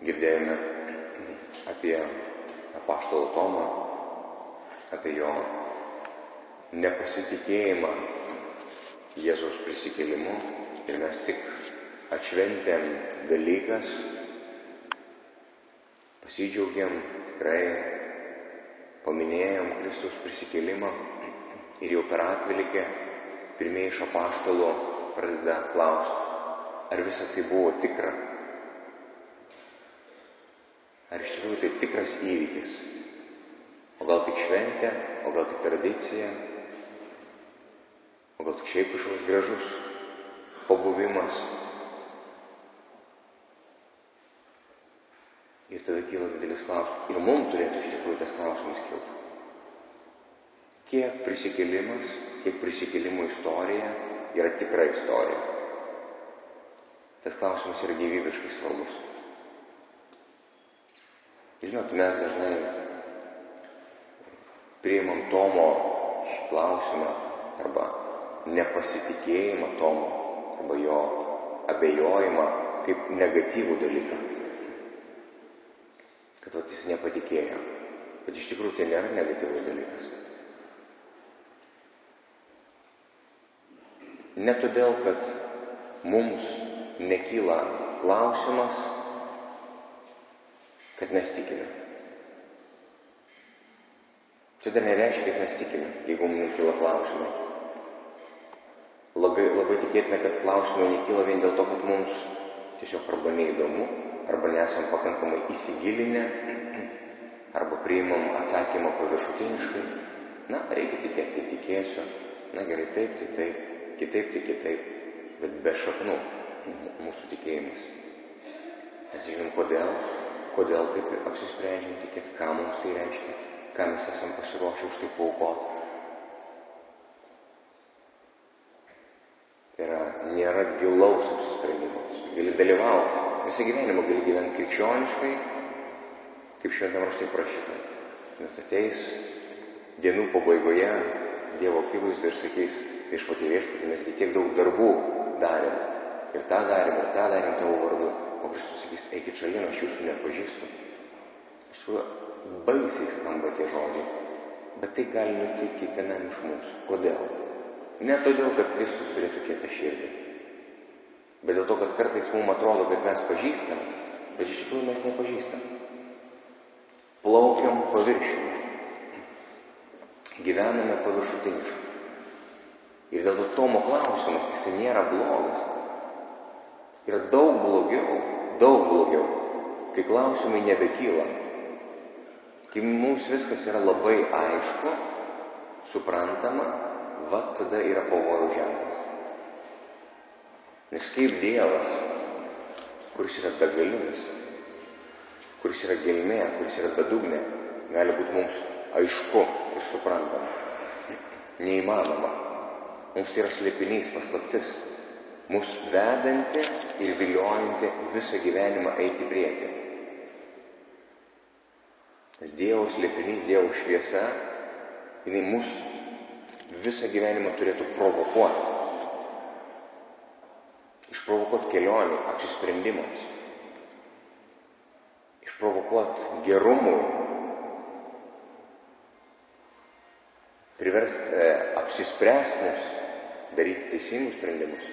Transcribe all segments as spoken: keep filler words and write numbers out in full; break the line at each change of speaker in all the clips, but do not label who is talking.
Girdėjome apie apaštalą Tomą, apie jo nepasitikėjimą Jėzaus prisikėlimu ir mes tik atšventėm Velykas, pasidžiaugiam, tikrai paminėjom Kristaus prisikėlimą ir jau per Atvelykę pirmieji iš apaštalų pradeda klausti, ar visa tai buvo tikra, ar iš tikrųjų tai tikras įvykis, o gal tik šventė, o gal tik tradicija, o gal tik šiaip kažkoks gražus pabuvimas. Ir tada kyla didelis klausimas. Ir mums turėtų iš tikrųjų tas klausimas kilti. Kiek prisikėlimas, kiek prisikėlimų istorija yra tikra istorija? Tas klausimas yra gyvybiškai svarbus. Žinot, mes dažnai priimam Tomo šį klausimą arba nepasitikėjimą Tomo arba jo abejojimą kaip negatyvų dalyką. Kad vat, jis nepatikėjo. Bet iš tikrųjų tai nėra negatyvus dalykas. Ne todėl, kad mums nekyla klausimas, kad mes tikime. Čia dar nereiškia, kad mes tikime, jeigu mums nekyla klausimai. Labai, labai tikėtina, kad klausimai nekyla vien dėl to, kad mums tiesiog arba neįdomu, arba nesam pakankamai įsigilinę, arba priimam atsakymą paviršutiniškai. Na, reikia tikėti, tai tikėsiu. Na gerai, taip, tai taip, kitaip, tai kitaip, bet be šaknų mūsų tikėjimas. Mes žinom, kodėl, kodėl taip apsisprendžiam tikėti, ką mums tai reiškia, ką mes esam pasiruošę už tai paaukoti. Tai yra, nėra gilaus apsisprendimo. Gali dalyvauti. Visą gyvenimą gali gyventi krikščioniškai, kaip šventam rašte parašyta. Net ateis dienų pabaigoje Dievo akivaizdoje ir sakys, viešpatie viešpatie, mesgi tiek daug darbų darėm. Ir tą darėm, ir tą darėm tavo vardu. O Kristus sakys, eikit šalin, aš jūsų nepažįstu. Iš tikrųjų, baisiai skamba tie žodžiai. Bet tai gali nutikti kiekvienam iš mūsų. Kodėl? Ne todėl, kad Kristus turėtų kietą širdį. Bet dėl to, kad kartais mums atrodo, kad mes pažįstam, bet iš tikrųjų mes nepažįstam. Plaukiam paviršiumi. Gyvename paviršutiniškai. Ir dėl to Tomo klausimas, jis nėra blogas. Yra daug blogiau, daug blogiau, kai klausimai nebekyla. Kai mums viskas yra labai aišku, suprantama, va tada yra pavojaus ženklas. Nes kaip Dievas, kuris yra begalinis, kuris yra gelmė, kuris yra bedugnė, gali būti mums aišku ir suprantama. Neįmanoma. Mums tai yra slėpinys, paslaptis. Mus vedanti ir viliojanti visą gyvenimą eiti į priekį. Nes Dievo slėpinys, Dievo šviesa, jinai mus visą gyvenimą turėtų provokuoti. Išprovokuoti kelionį, apsisprendimams. Išprovokuoti gerumui. Priversti e, apsispręsti mus, daryti teisingus sprendimus.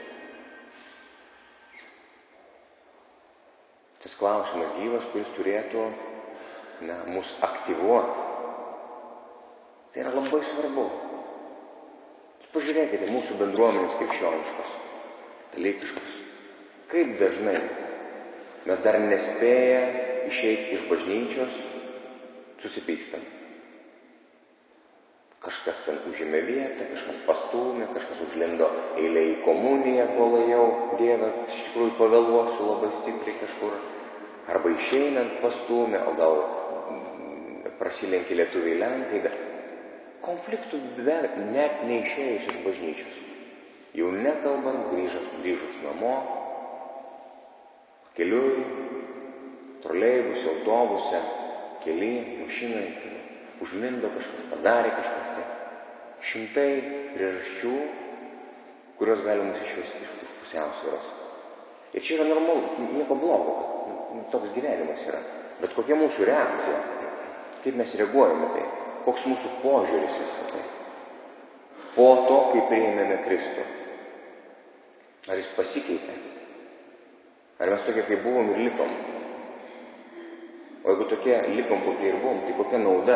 Tas klausimas gyvas, kuris turėtų na, mus aktyvuoti. Tai yra labai svarbu. Pažiūrėkite, mūsų bendruomenės krikščioniškos, katalikiškos. Kaip dažnai mes dar nespėję išeiti iš bažnyčios, susipykstam. Kažkas ten užėmė vietą, kažkas pastūmė, kažkas užlindo eilė į komuniją, kol ėjau, Dieve, iš tikrųjų pavėluosiu labai stipriai kažkur. Arba išeinant pastūmė, o gal prasilenkė lietuviai lenkai. Konfliktų net neišėjus iš bažnyčios. Jau nekalbant, grįžus, grįžus namo, keliui, troleibuse, autobuse, kely, mašinai, užlindo kažkas, padarė kažkas tai. Šimtai priežasčių, kurios gali mus išvesti iš pusiausvyros. Ir čia yra normalu, nieko blogo, kad toks gyvenimas yra. Bet kokia mūsų reakcija, kaip mes reaguojame tai, koks mūsų požiūris į visą tai. Po to, kai priėmėme Kristų. Ar jis pasikeitė? Ar mes tokie, kaip buvom ir likom? O jeigu tokie likom, kokie ir buvom, tai kokia nauda?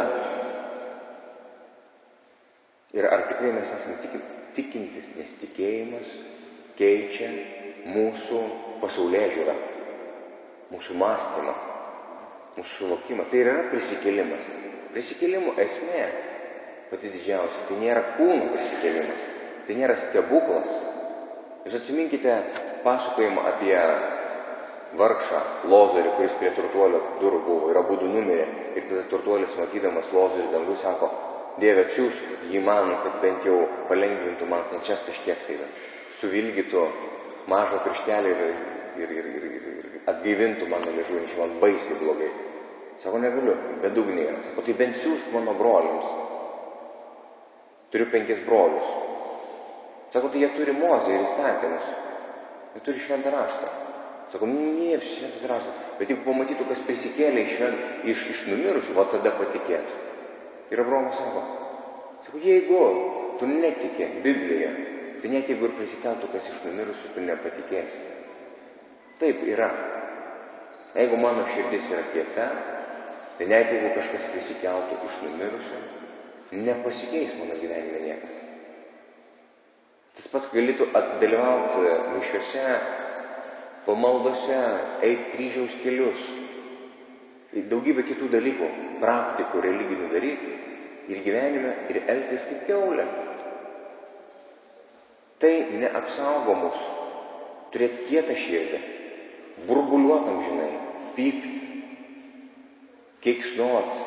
Ir ar tikrai mes esame tikintis, nes tikėjimas keičia mūsų pasaulėžiūrą, mūsų mąstymą, mūsų suvokimą. Tai yra prisikėlimas. Prisikėlimo esmė, pati didžiausia, tai nėra kūno prisikėlimas, tai nėra stebuklas. Jūs atsiminkite pasakojimą apie vargšą Lozorių, kuris prie turtuolio durų buvo ir abudu numirė. Ir tada turtuolis, matydamas Lozorių dangų, sako, Dieve, atsiųsk jį man, kad bent jau palengvintų man kančias kažkiek tai, suvilgytų mažą pirštelį ir, ir, ir, ir, ir atgaivintų mano liežuvį, nes man baisiai blogai. Sako, negaliu, bedugniai yra. Sako, tai bent siųsk mano broliams. Turiu penkis brolius. Sako, tai jie turi Mozę ir įstatymus. Jie turi šventą raštą. Sako, nie, šventas raštas. Bet jeigu pamatytų, kas prisikėlė iš, iš, iš numirusių, va tada patikėtų. Ir Abraomas sako, sako, jeigu tu netiki Bibliją, tai net jeigu ir prisikeltų kas iš numirusių, tu nepatikėsi. Taip yra. Jeigu mano širdis yra kieta, tai net jeigu kažkas prisikeltų iš numirusių, nepasikeis mano gyvenime niekas. Tas pats galėtų dalyvauti mišiuose, pamaldose, eiti kryžiaus kelius, daugybę kitų dalykų, praktikų, religinių daryti ir gyvenime ir elgtis kaip kiaulė. Tai neapsaugo mus turėti kietą širdį, burbuliuotam, žinai, pykt, keiksnuot.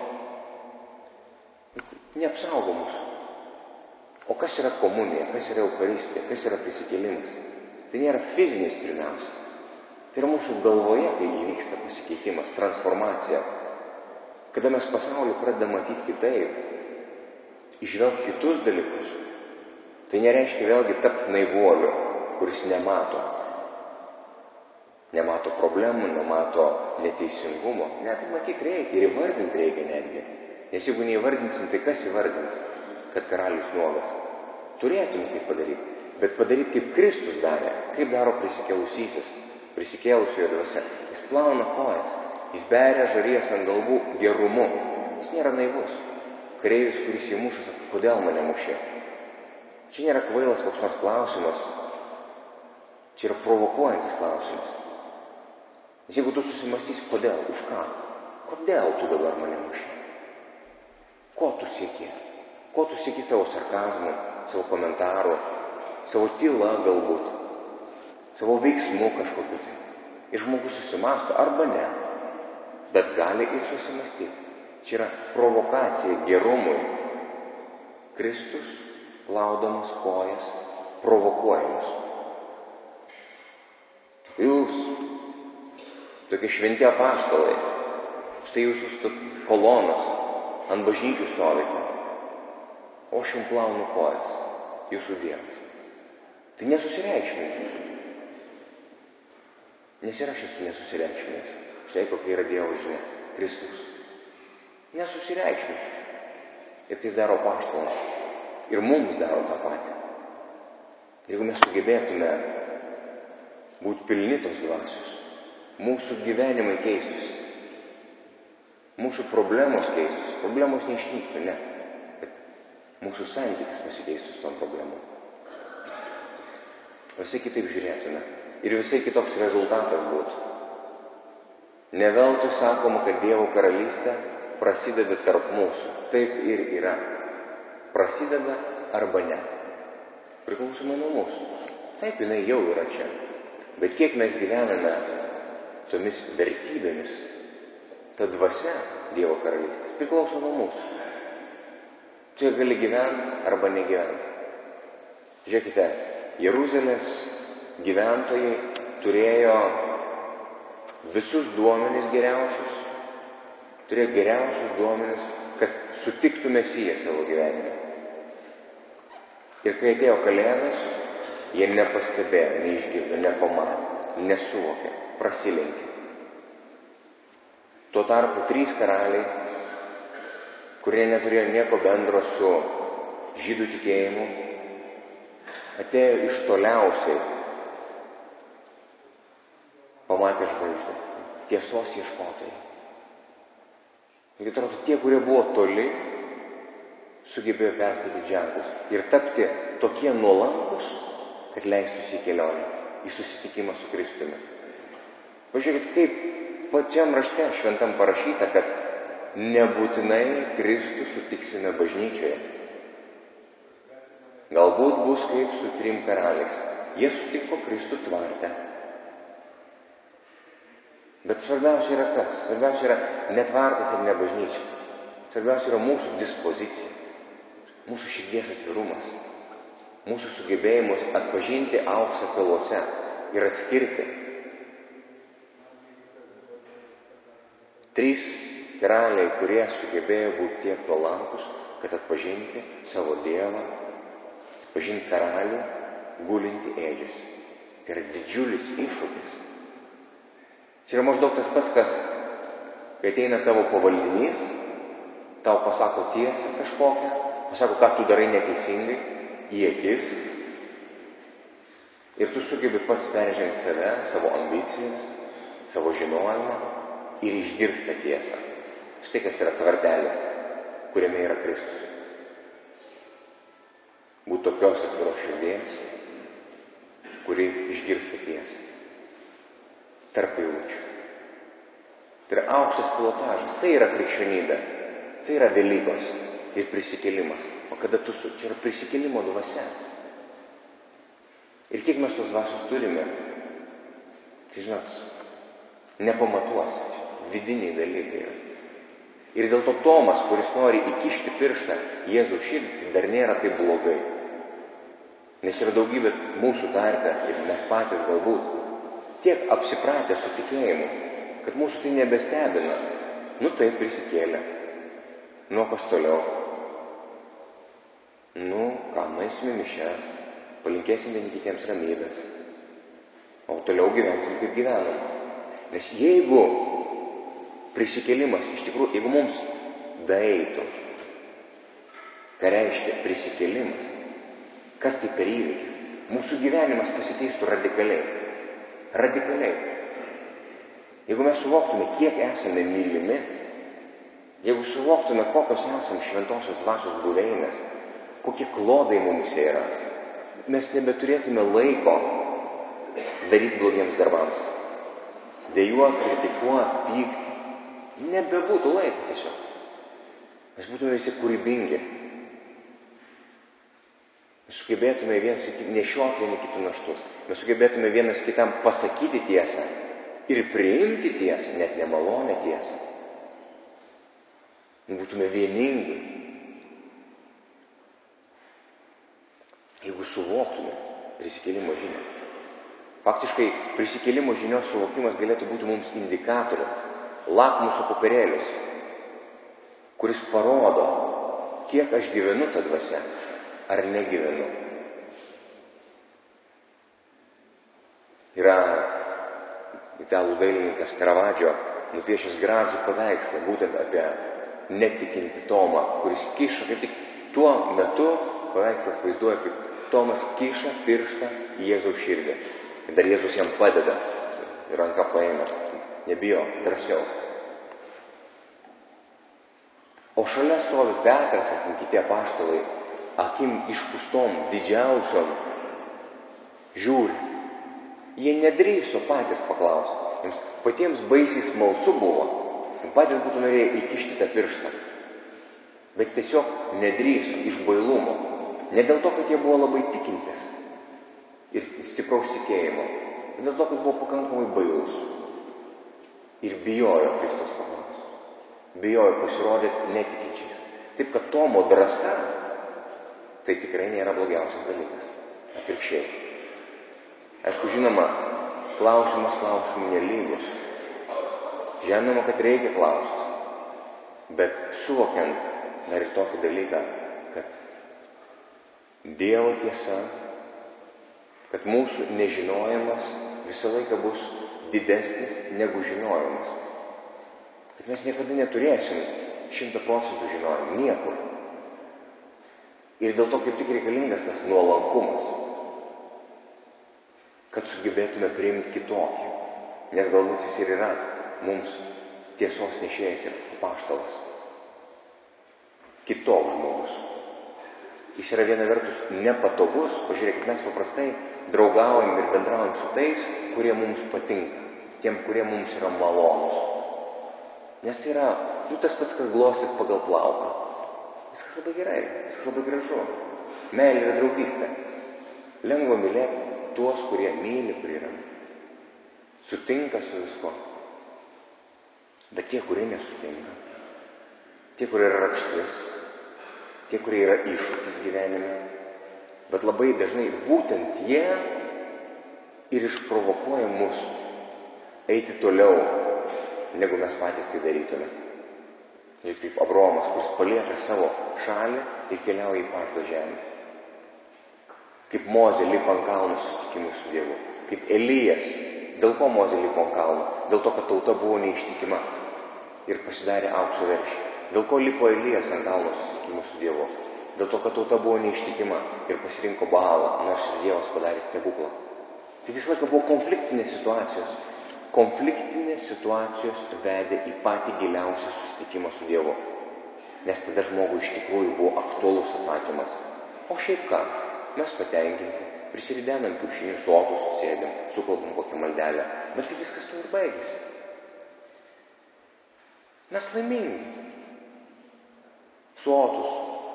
Neapsaugo mus. O kas yra komunija, kas yra Eucharistija, kas yra prisikėlimas? Tai nėra fizinis pirmiausia. Tai yra mūsų galvoje, kai įvyksta pasikeitimas, transformacija. Kada mes pasaulį pradedame matyti kitaip, išvelgti kitus dalykus, tai nereiškia vėlgi tapti naivuoliu, kuris nemato. Nemato problemų, nemato neteisingumo. Net matyti reikia ir įvardinti reikia netgi. Nes jeigu neįvardinsim, tai kas įvardins, kad karalius nuogas? Turėtume tai padaryti. Bet padaryti kaip Kristus darė, kaip daro prisikėlusysis, prisikėlusiojo dvasia. Jis plauna kojas, jis beria žarijas ant galvų gerumu. Jis nėra naivus. Kareivis, kuris įmuša, sako, kodėl mane mušė? Čia nėra kvailas koks nors klausimas. Čia yra provokuojantis klausimas. Nes jeigu tu susimastysi, kodėl, už ką? Kodėl tu dabar mane mušė? Ko tu sieki? Ko tu sieki savo sarkazmu, savo komentaru, savo tyla galbūt, savo veiksmu kažkokiu tai. Ir žmogus susimasto arba ne, bet gali ir susimastyti. Čia yra provokacija gerumui. Kristus, laudamas kojas, provokuojamas. Jūs, tokie šventi apaštalai, štai jūsų kolonos ant bažnyčių stovite, o aš jums plaunu kojas, jūsų Dievas. Tai nesusireikšminkite. Nes ir aš esu nesusireikšminęs. Štai kokia yra Dievo žinia, Kristus. Nesusireikšminkite. Ir tai daro apaštalas. Ir mums daro tą patį. Jeigu mes sugebėtume būti pilni tos dvasios, mūsų gyvenimai keistųsi. Mūsų problemos keistųsi. Problemos neišnyktų, ne. Bet mūsų santykis pasikeistų su tom problemom. Visai kitaip žiūrėtume. Ir visai kitoks rezultatas būtų. Ne veltui sakoma, kad Dievo karalystė prasideda tarp mūsų. Taip ir yra. Prasideda arba ne. Priklausomai nuo mūsų. Taip, jinai jau yra čia. Bet kiek mes gyvename tomis vertybėmis, ta dvasia Dievo karalystės priklauso nuo mūsų. Čia gali gyventi arba negyventi. Žiūrėkite, Jeruzalės gyventojai turėjo visus duomenis geriausius, turėjo geriausius duomenis, kad sutiktų Mesiją savo gyvenime. Ir kai atėjo Kalėdos, jie nepastebėjo, neišgirdo, nepamatė, nesuvokė, prasilenkė. Tuo tarpu trys karaliai, kurie neturėjo nieko bendro su žydų tikėjimu, atėjo iš toliausiai, pamatė žvaigždę, tiesos ieškotojai. Ir atrodo, tie, kurie buvo toli, sugebėjo perskaityti ženklus ir tapti tokie nuolankus, kad leistųsi į kelionę, į susitikimą su Kristumi. Pažiūrėkit, kaip pačiam rašte šventam parašyta, kad nebūtinai Kristų sutiksime bažnyčioje. Galbūt bus kaip su trim karaliais. Jie sutiko Kristų tvarte. Bet svarbiausia yra kas? Svarbiausia yra ne tvartas ir ne bažnyčia. Svarbiausia yra mūsų dispozicija, mūsų širdies atvirumas, mūsų sugebėjimus atpažinti auksą peluose ir atskirti. Trys karaliai, kurie sugebėjo būti tiek nuolankus, kad atpažinti savo Dievą, atpažinti karalių, gulinti ėdžiose. Tai yra didžiulis iššūkis. Čia yra maždaug tas pats, kas, kai ateina tavo pavaldinys, tau pasako tiesą kažkokią, pasako, ką tu darai neteisingai, į akis, ir tu sugebi pats peržengti save, savo ambicijas, savo žinojimą ir išgirsti tiesą. Štai kas yra tvartelis, kuriame yra Kristus. Būt tokios atviros širdies, kuri išgirsta tiesą. Tarp eilučių. Tai yra aukštas pilotažas, tai yra krikščionybė, tai yra Velykos ir prisikėlimas. O kada tu su... čia yra prisikėlimo dvasia. Ir kiek mes tos dvasios turime, tai žinot, nepamatuosi, vidiniai dalykai yra. Ir dėl to Tomas, kuris nori įkišti pirštą Jėzaus širdį, tai dar nėra taip blogai. Nes yra daugybė mūsų tarpe ir mes patys galbūt tiek apsipratę su tikėjimu, kad mūsų tai nebestebina. Nu taip, prisikėlė. Nu, kas toliau? Nu, ką, nueisime mišias, palinkėsim vieni kitiems ramybės, o toliau gyvensim kaip gyvenam. Nes jeigu prisikėlimas, iš tikrųjų, jeigu mums daeitų, ką reiškia prisikėlimas, kas tai per įvykis, mūsų gyvenimas pasikeistų radikaliai. Radikaliai. Jeigu mes suvoktume, kiek esame mylimi, jeigu suvoktume, kokios esam šventosios dvasios buveinės, kokie klodai mums yra, mes nebeturėtume laiko daryti blogiems darbams. Dejuot, kritikuot, pykt, nebebūtų laiko tiesiog. Mes būtume visi kūrybingi. Mes sugebėtume vienas nešioti vieni kitų naštus. Mes sugebėtume vienas kitam pasakyti tiesą ir priimti tiesą, net nemalonę tiesą. Būtume vieningi. Jeigu suvoktume prisikėlimo žinią. Faktiškai prisikėlimo žinios suvokimas galėtų būti mums indikatorių, lakmuso popierėlis, kuris parodo, kiek aš gyvenu tą dvasią, ar negyvenu. Yra italų dailininkas Karavadžio nupiešęs gražų paveikslą būtent apie netikintį Tomą, kuris kiša, kaip tik tuo metu paveikslas vaizduoja, kaip Tomas kiša pirštą į Jėzaus širdį. Ir dar Jėzus jam padeda, ranką paėmęs, nebijo, drąsiau. O šalia stovi Petras, akim kiti apaštalai, akim išpūstom, didžiausiom, žiūri. Jie nedrįso patys paklausti. Jiems patiems baisiai smalsu buvo. Jiems patys būtų norėję įkišti tą pirštą. Bet tiesiog nedrįso iš bailumo. Ne dėl to, kad jie buvo labai tikintis ir stipraus tikėjimo. Ir dėl to, kad buvo pakankamai bailus. Ir bijojo Kristus paklausti. Bijojo pasirodyti netikinčiais. Taip, kad Tomo drąsa tai tikrai nėra blogiausias dalykas. Atvirkščiai. Aišku, žinoma, klausimas klausimų nelygus. Žinoma, kad reikia klausti. Bet suvokiant dar ir tokį dalyką, kad Dievo tiesa, kad mūsų nežinojimas visą laiką bus didesnis negu žinojimas. kad mes niekada neturėsim šimtą procentų žinojimo, niekur. Ir dėl to kaip tik reikalingas tas nuolankumas, kad sugebėtume priimti kitokį, nes galbūt jis ir yra mums tiesos nešėjas ir apaštalas. Kitoks žmogus. Jis yra viena vertus nepatogus, pažiūrėkit, mes paprastai draugaujam ir bendraujam su tais, kurie mums patinka, tiem, kurie mums yra malonus. Nes tai yra, nu, tas pats, kas glostyt pagal plauką. Viskas labai gerai, viskas labai gražu. Meilė yra draugystė. Lengva mylėti tuos, kurie myli, kurie yra. Sutinka su visko. Bet tie, kurie nesutinka, tie, kurie yra rakštis, tie, kurie yra iššūkis gyvenime, bet labai dažnai būtent jie ir išprovokuoja mus eiti toliau, negu mes patys tai darytume. Juk taip Abraomas, kuris palieka savo šalį ir keliauja į pažado žemę. Kaip Mozė lipa ant kalno susitikimui su Dievu. Kaip Elijas. Dėl ko Mozė lipo ant kalno? Dėl to, kad tauta buvo neištikima ir pasidarė aukso veršį. Dėl ko lipo Elijas ant kalno susitikimui su Dievu? Dėl to, kad tauta buvo neištikima ir pasirinko Baalą, nors ir Dievas padarė stebuklą. Tai visą laiką buvo konfliktinės situacijos. Konfliktinės situacijos vedė į patį giliausią susitikimą su Dievu. Nes tada žmogui iš tikrųjų buvo aktualus atsakymas. O šiaip ką? Mes patenkinti, prisiridenam kiaušinių sotus, sėdim, sukalbam kokią maldelę. Bet tai viskas to ir baigėsi. Mes laimingi. Sotus.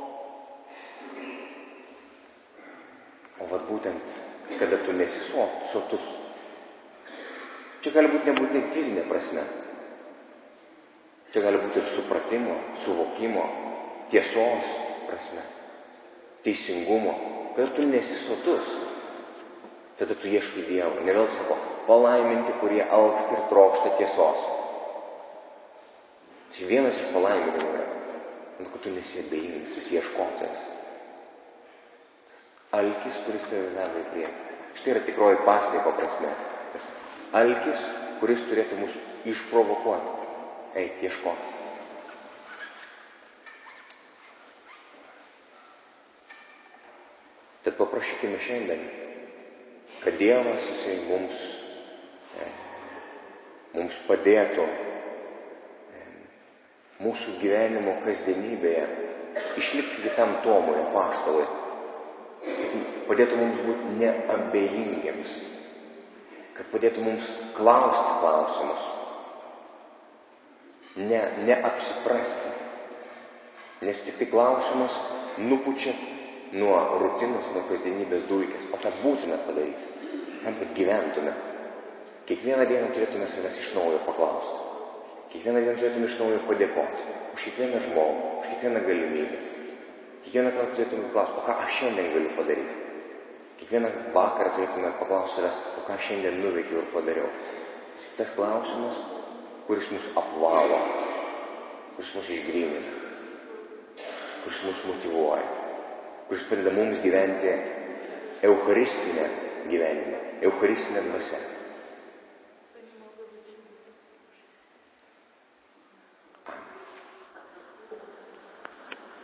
O vat būtent, kada tu nesi sotus, čia gali būti nebūtinai fizinė prasme. Čia gali būti ir supratimo, suvokimo, tiesos prasme, teisingumo. Kada tu nesi sotus, tada tu ieškai Dievo. Ne vėl tu sako, palaiminti, kurie alksta ir trokšta tiesos. Čia vienas iš palaiminimų yra, kad tu nesi abejingas, tu esi ieškotojas. Alkis, kuris tave veda į priekį. Štai yra tikroji pasninko prasme. Alkis, kuris turėtų mus išprovokuoti, eiti ieškoti. Tad paprašykime šiandien, kad Dievas jisai mums, e, mums padėtų e, mūsų gyvenimo kasdienybėje išlikti kitam Tomui, apaštalui. Padėtų mums būti neabejingiems. Kad padėtų mums klausti klausimus, ne, neapsiprasti, nes tik tai klausimas nupučia nuo rutinos, nuo kasdienybės dulkės, o tą būtina padaryti, tam, kad gyventume. Kiekvieną dieną turėtume savęs iš naujo paklausti, kiekvieną dieną turėtume iš naujo padėkoti už kiekvieną žmogų, už kiekvieną galimybę. Kiekvieną kartą turėtume paklausti, o ką aš šiandien galiu padaryti. Kiekvieną vakarą turėtume paklausti savęs, o ką šiandien nuveikiau ir padariau. Tas klausimas, kuris mus apvalo, kuris mus išgrynina, kuris mus motyvuoja, kuris padeda mums gyventi eucharistinę gyvenimą, eucharistinę dvasią.